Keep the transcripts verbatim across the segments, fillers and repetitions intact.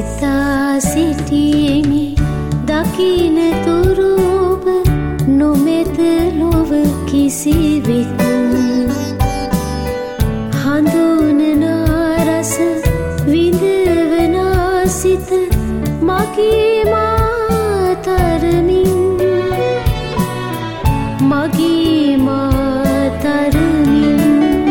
සිතා සිටියෙමි දකින තුරු ඔබ නොමෙත ලොව කිසිවෙකු හඳුනනා රස විඳවනා සිත මගේ මා තරමින් මගේ මා තරමින්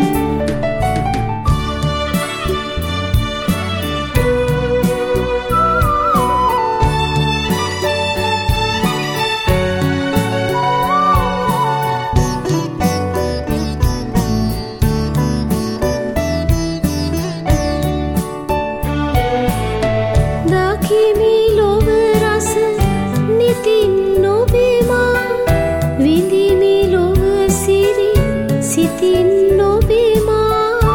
දකිමි ලොව රස නිතින් නොබෙමා විඳිමි ලොව සිරි සිතින් නොබෙමා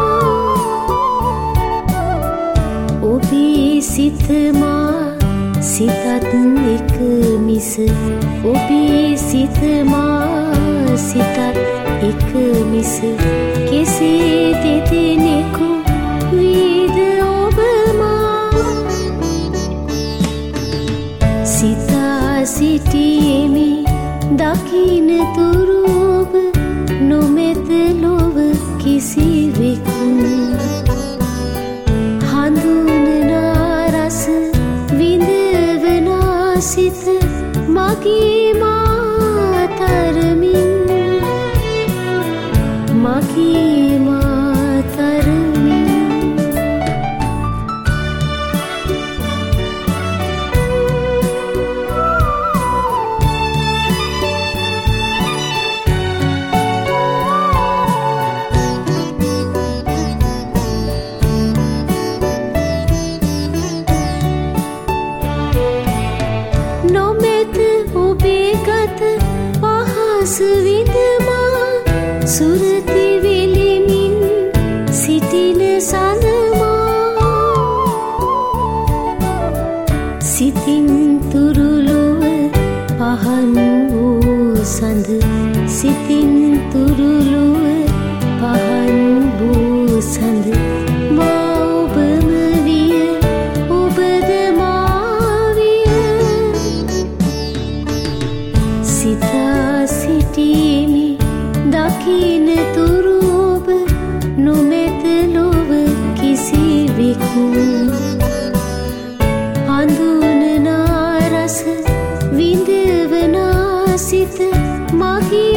ඔබේ සිත මා සිතත් එක මිස ඔබේ සිත මා සිතත් එක මිස කෙසේ දෙදෙනෙකු වීද ඔබ මා සිතා සිටියෙමි දකින තුරු ඔබ නොමෙත ලොව කිසිවෙකු හඳුනනා රස විඳවනා සිත මගේ මා තරමින් මගේ මා තරමින් නොමෙත ඔබේ ගත පහස විඳමා සුරති වෙලෙමින් සිටින සඳමා සිතින් තුරුලොව පහන් වූ සඳ සිතින් තුරුලොව පහන් වූ සඳ මා ඔබම විය ඔබද මා විය සිතා සිටියෙමි දකින තුරු ඔබ නොමෙත ලොව කිසිවෙකු හඳුනනා රස විඳවනා සිත මගේ